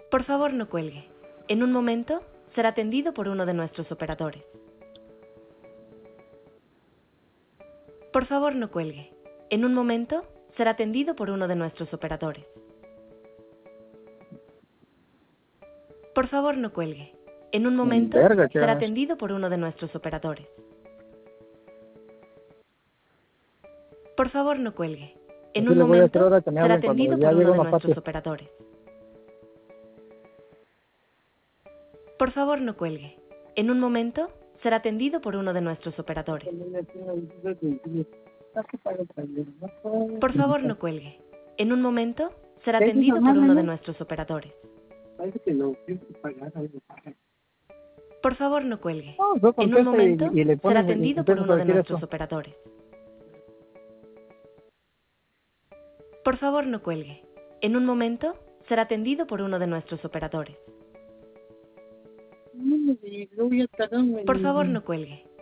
Por favor, no cuelgue. En un momento será atendido por uno de nuestros operadores. Por favor, no cuelgue. En un momento será atendido por uno de nuestros operadores. Por favor, no cuelgue. En un momento Verga, será ya. atendido por uno de nuestros operadores. Por favor, no cuelgue. En Así un le voy a hacer momento ahora que me será hablen cuando atendido ya por uno llegue de una nuestros parte. operadores. Por favor, no cuelgue. En un momento será atendido por uno de nuestros operadores. Por favor, no cuelgue. En un momento será atendido por uno de nuestros operadores. Por favor, no cuelgue. No, yo En un contesta momento y le será pones, atendido por empiezas a uno de decir nuestros eso. operadores. Por favor, no cuelgue. En un momento será atendido por uno de nuestros operadores. Por favor, no cuelgue.